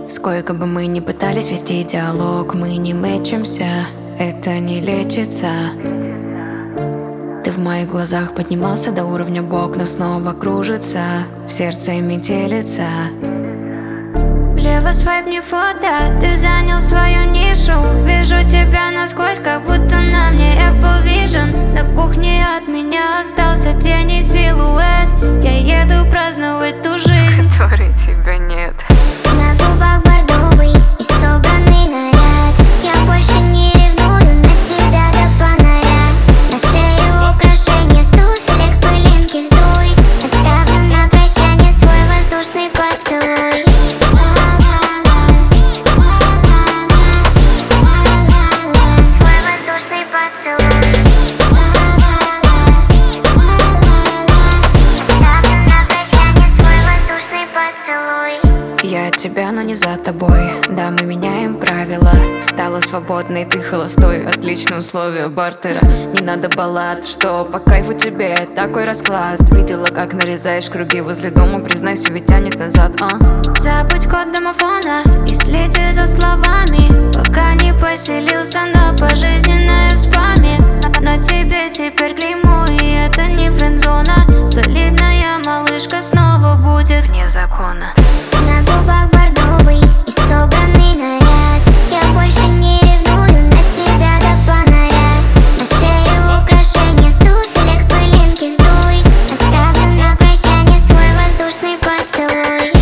Сколько бы мы ни пытались вести диалог, мы не мэчимся, это не лечится. Ты в моих глазах поднимался до уровня бок, но снова кружится, в сердце метелится. Влево свайп не фото, ты занял свою нишу. Вижу тебя насквозь, как будто на мне Apple Vision. На кухне от меня остался тень и силуэт. Я еду праздновать ту жизнь, которой тебя нет. На губах бордовый и собранный наряд. Я больше не ревную на тебя до фонаря. На шею украшения с туфелек, пылинки сдуй. Оставлю на прощание свой воздушный поцелуй. Свой воздушный поцелуй. Оставлю на прощание свой воздушный поцелуй. Я от тебя, но не за тобой. Да, мы меняем правила. Стала свободной, ты холостой. Отличные условия бартера. Не надо баллад, что по кайфу тебе такой расклад. Видела, как нарезаешь круги возле дома. Признайся, ведь тянет назад, а? забудь код домофона и следи за словами, пока не поселился на пожизненное в спаме. На тебе теперь клеймо, и это не френдзона. Солидная малышка снова будет Вне закона. На губах бордовый и собранный наряд. Я больше не ревную на тебя до фонаря. На шею украшения с туфелек, пылинки сдуй. Оставлю на прощание свой воздушный поцелуй.